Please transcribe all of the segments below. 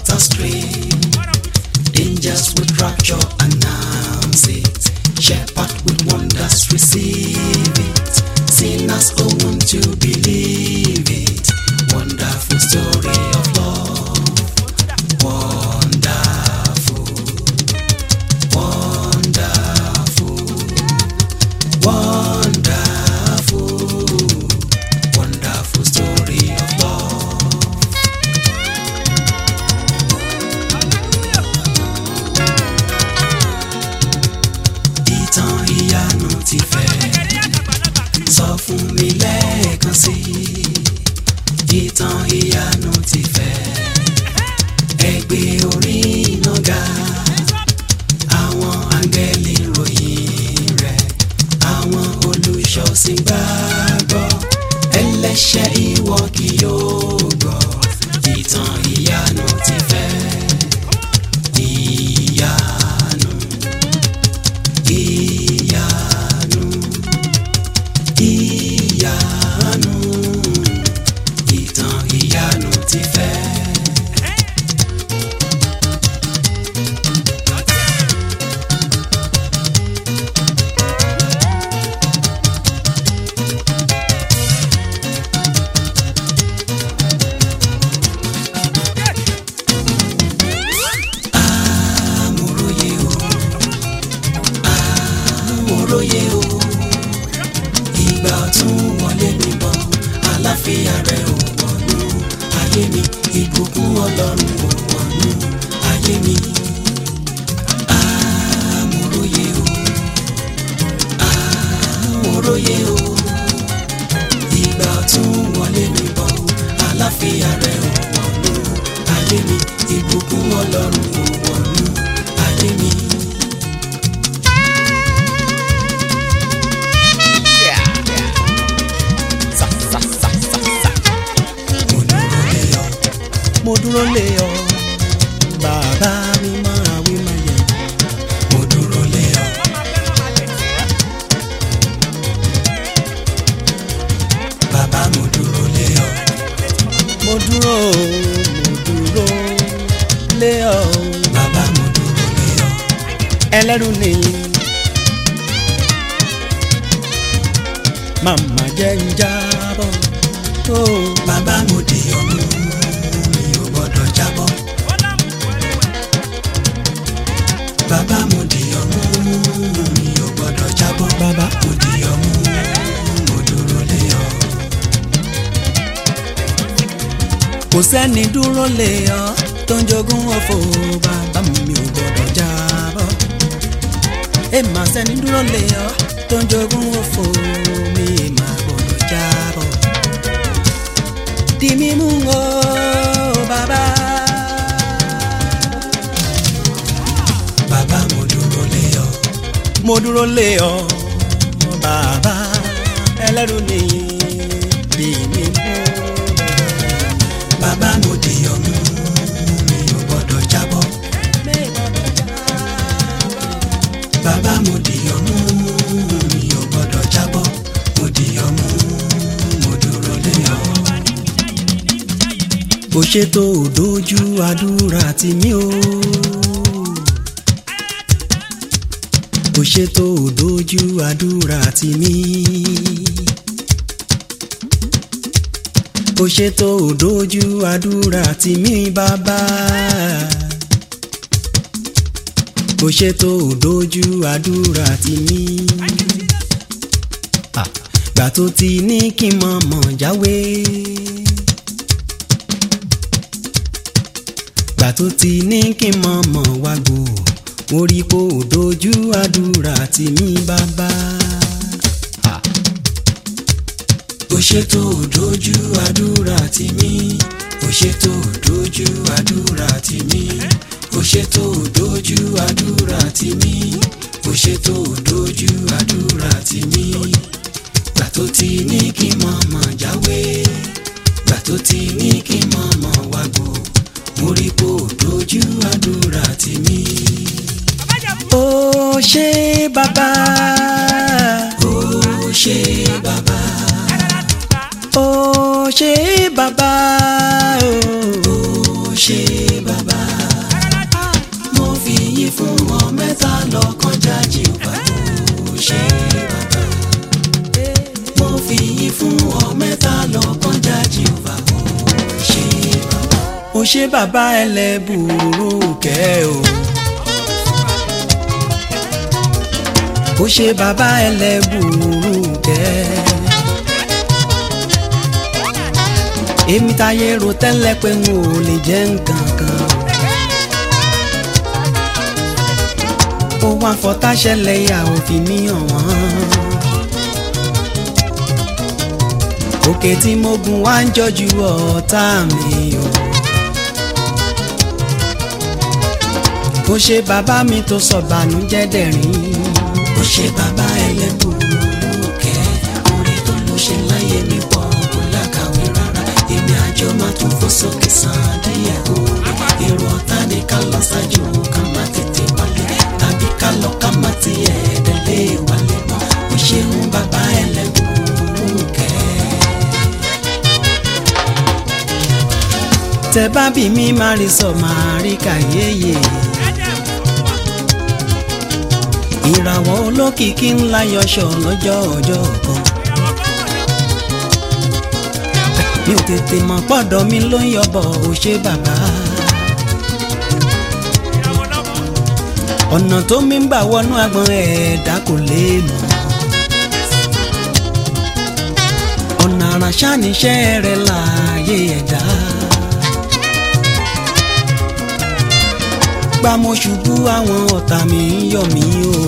not astray. Angels with rapture announce it. Shepherd with wonders receive it. Sinners who want to believe it. Wonderful story of love. Wonderful. Wonderful. Wonderful. Wonderful story of love. Ìtàn ìyanu ti fẹ́ sọ fún mi lẹ́ẹ̀kan sí. Ìtàn ìyanu ti fẹ́ ẹ gbé orí iná ga. Àwọn áńgẹ́lì ròyìn rẹ̀, àwọn olùṣọ́sìn gbàgbọ́. Ẹlẹ́ṣẹ̀ ìwọ kì yóò gbọ́. Ìtàn ìyanu ti fẹ́. Ìyanu, ìyanu, ìyanu. Ìtàn ìyanu ti fẹ́. Amòróye o, ìgbà ọ̀tún wọlé mi bọ̀, àlàáfíà rẹ̀ ò wọnú ayé mi, ìbùkún Ọlọ́run ò wọnú ayé mi. Amòróye o, amòróye o, ìgbà ọ̀tún wọlé mi bọ̀, àlàáfíà rẹ̀ ò wọnú ayé mi, ìbùkún Ọlọ́run ò wọnú ayé mi. Mo dúró lé ọ, bàbá mi máa wí máa yẹ. Mo dúró lé ọ. Bàbá mo dúró lé ọ. Mo dúró lé ọ. Bàbá mo dúró lé ọ. Ẹlẹ́rù nìyí. Màmá jẹ́ ń jábọ̀. Bàbá mo di ọmọ. Jábọ̀. Bàbá mo di ọmú, mi ò gbọ́dọ̀ jábọ̀. Bàbá mo di ọmú, mo dúró lé ọ. Kò sẹ́ni dúró lé ọ tó ń jogún òfò. Bàbá mi ò gbọ́dọ̀ jábọ̀. Èèmà sẹ́ni dúró lé ọ tó ń jogún òfò. Mi mà gbọ́dọ̀ jábọ̀. Di mímú o bàbá. Bàbá mo dúró lé ọ. Mo dúró lé ọ bàbá. Ẹlẹ́rù nìyí di mímú. Bàbá mo di ọmú, mi ò gbọ́dọ̀ jábọ̀. Bàbá mo di ọmú, mi ò gbọ́dọ̀ jábọ̀. Mo di ọmú, mo dúró lé ọ. Kò ṣètò òdójú àdúrà tì mí o. Kò ṣètò òdójú àdúrà tì mí. Kò ṣètò òdójú àdúrà tì mí bàbá. Kò ṣètò òdójú àdúrà tì mí. Gbà tó ti ní kí n mọ̀ jáwé. Gbà tó ti ní kí n mọ̀ wágbó. Mo rí kó dojú àdúrà tì mí bàbá. Kò ṣètò dojú àdúrà tì mí. Kò ṣètò dojú àdúrà tì mí. Kò ṣètò dojú àdúrà tì mí. Kò ṣètò dojú àdúrà tì mí. Gbà tó ti ní kí n mọ̀ jáwé. Gbà tó ti ní kí n mọ̀ wágbó. Mo rí kó dojú àdúrà tì mí. Ó ṣé bàbá. Ó ṣé bàbá. Ó ṣé bàbá. Ó ṣé bàbá mo fi yìn fún ọ mẹ́ta lọ́kan jájì wá ó ṣe bàbá mo fi yìn fún ọ mẹ́ta lọ́kan jájì wá ó ṣe bàbá. ó ṣe bàbá ẹlẹ́bùrú kẹ́ o. ó ṣe bàbá ẹlẹ́bùrú kẹ́. èmi táyé rò tẹ́lẹ̀ pé n ò lè jẹ́ nǹkan kan. ó wá fọtá ṣẹlẹ̀ ìyá òfin mi hàn wọ́n. òkè tí mo gùn wá ń jọjú ọ̀tá mi o. ó ṣe bàbá mi tó sọ bànújẹ́ dẹ̀rín. ó ṣe bàbá ẹlẹ́bùrú kẹ́. oore tó ló ṣe láyé mi pọ̀ kò lákàwé rárá. èmi àjọ máa tún fò sókè sàn díẹ̀ o. èrò ọ̀tá ni ká lọ ṣáájú ká má tètè wálé. tàbí ká lọ ká má tiẹ̀ délé wálé mọ́. ó ṣeun bàbá ẹlẹ́bùrú kẹ́. tẹ bá bí mi máa rí sọ máa rí kàyéyé. ìràwọ̀ olókìkí ńlá yọṣọ lọ́jọ́ ọjọ́ kan. mi ò tètè mọ̀ pọ́dọ̀ mi ló ń yọbọ̀ ó ṣe bàbá. ọ̀nà tó mi ń gbà wọnú agbọ̀n ẹ̀dá kò lè mọ̀. ọ̀nà àràṣà níṣẹ́ rẹ̀ láàyè ẹ̀dá. gbà mo ṣubú àwọn ọ̀tá mi ń yọ̀ mí o.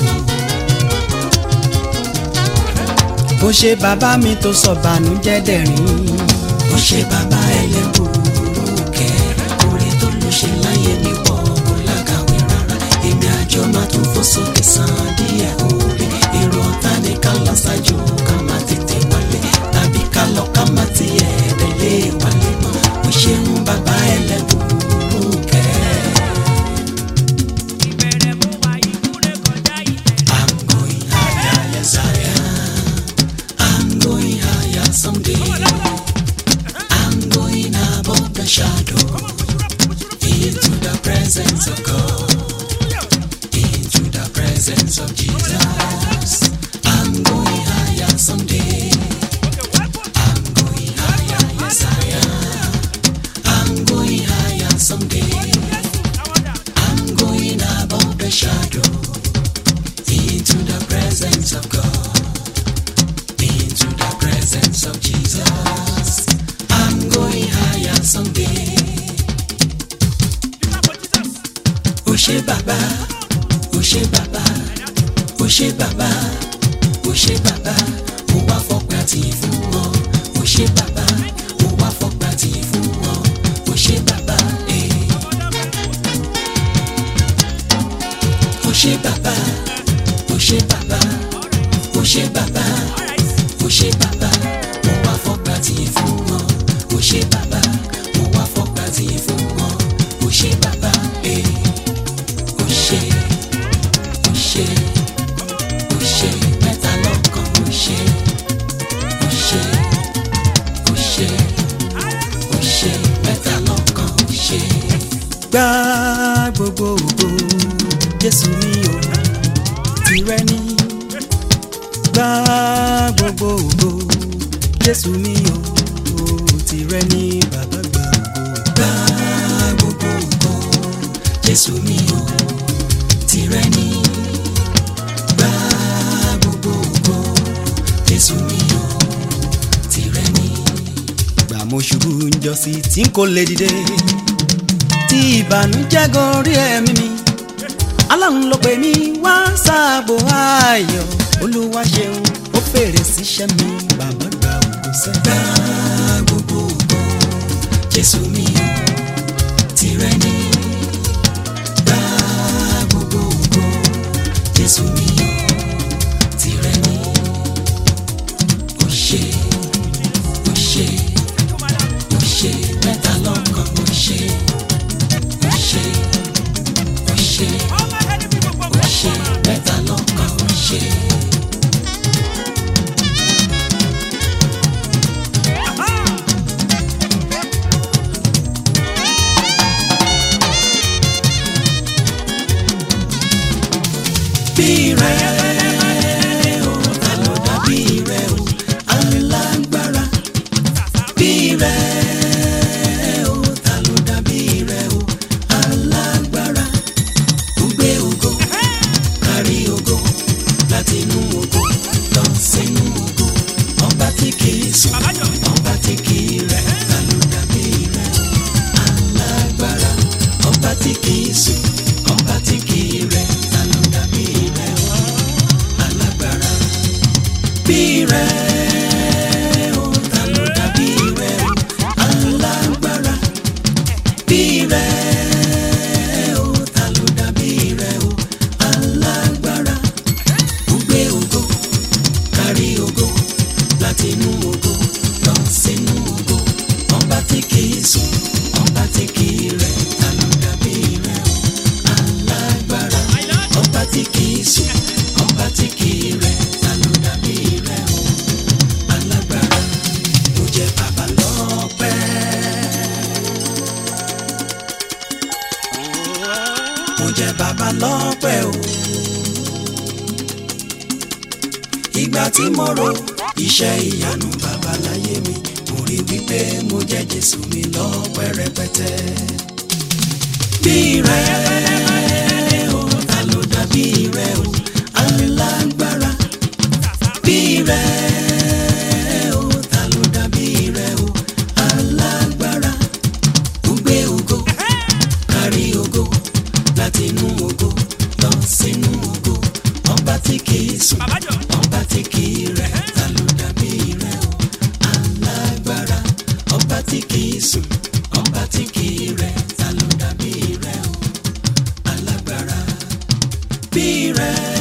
ó ṣe bàbá mi tó sọ bànújẹ́ dẹ̀rín. ó ṣe bàbá ẹlẹ́bùrú kẹ́. oore tó ló ṣe láyé mi pọ̀ kò lákàwé rárá. èmi àjọ máa tún fò sókè sàn díẹ̀ oore. èrò ọ̀tá ni ká lọ ṣáájú ká má tètè wálé. tàbí ká lọ ká má tiẹ̀ délé wálé mọ́. ó ṣeun bàbá ẹlẹ́bùrú kẹ́. Someday I'm going above the shadow into the presence of God, into the presence of Jesus. I'm going higher someday. I'm going higher, yes I am. I'm going higher someday. I'm going above the shadow into the presence of God. Of Jesus, I'm going higher someday. ó ṣé bàbá, ó ṣé bàbá, ó ṣé bàbá, ó ṣé bàbá, mo wá fọpẹ́ àtìyìn fún ọ. ó ṣé bàbá, mo wá fọpẹ́ àtìyìn fún ọ. ó ṣé bàbá, ó ṣé bàbá, ó ṣé bàbá, ó ṣé bàbá, ó ṣé bàbá. mo wá fọpẹ́ àtìyìn fún ọ. ó ṣé bàbá, mo wá fọpẹ́ àtìyìn fún ọ. ó ṣé bàbá, ó ṣé, ó ṣé, ó ṣé mẹ́ta lọ́kan. ó ṣé, ó ṣé, ó ṣé, ó ṣé mẹ́ta lọ́kan. ó ṣé. gba gbogbo ògo Jésù mi o, tìrẹ ni. gba gbogbo ògo Jésù mi o, tìrẹ ni bàbá. gba gbogbo ògo Jésù mi o, tìrẹ ni. gba gbogbo ògo Jésù mi o, tìrẹ ni. gbà mo ṣubú njọ́sí tí n kò lè dìde, tí ìbànújẹ́ gorí ẹ̀mí mi. Ọlọ́run ló pè mí wá sáàbò ayọ̀. Olúwa ṣeun ó fèrè síṣẹ́ mi, bàbá gba ògo sẹ́. gba gbogbo ògo Jésù mi o, tìrẹ ni. gba gbogbo ògo Jésù mi o, tìrẹ ni. ó ṣé, ó ṣé, ó ṣé mẹ́ta lọ́kan. ó ṣé, ó ṣé, ó ṣé, ó ṣé mẹ́ta lọ́kan. ó ṣé. bí rẹ̀ o ta ló dàbí rẹ̀ o alágbára bí rẹ̀ o ta ló dàbí rẹ̀ o alágbára ó gbé ògo kárí ògo láti inú ògo lọ sínú ògo ọba tí kìí sùn ọba tí kìí rẹ̀ ta ló dàbí rẹ̀ alágbára ọba tí kìí sùn ọba tí kìí rẹ̀ ta ló dàbí rẹ̀ alágbára bí rẹ̀ o ta ló dàbí rẹ̀ alágbára bí rẹ̀ o ta ló dàbí rẹ̀ alágbára ó gbé ògo kárí ògo láti inú ògo lọ sínú ògo ọba tí kìí sùn ọba tí kìí rẹ̀ ta ló dàbí rẹ̀ alágbára ọba tí kìí sùn ọba tí kìí rẹ̀ ta ló dàbí rẹ̀ alágbára ó jẹ́ bàbá lọ́pẹ́. Mo jẹ́ bàbá lọ́pẹ́ o ìgbà tí mo ro iṣẹ́ ìyanu bàbá láyé mi mo rí wípé mo jẹ́ Jésù mi lọ́pẹ́ rẹpẹtẹ. Bí rẹ̀ o ta ló dàbí rẹ̀ o alágbára bí rẹ̀ o ta ló dàbí rẹ̀ o alágbára ó gbé ògo kárí ògo láti inú ògo lọ sínú ògo ọba tí kìí sùn ọba tí kìí rẹ̀ ta ló dàbí rẹ̀ alágbára ọba tí kìí sùn ọba tí kìí rẹ̀ ta ló dàbí rẹ̀ alágbára bí rẹ̀.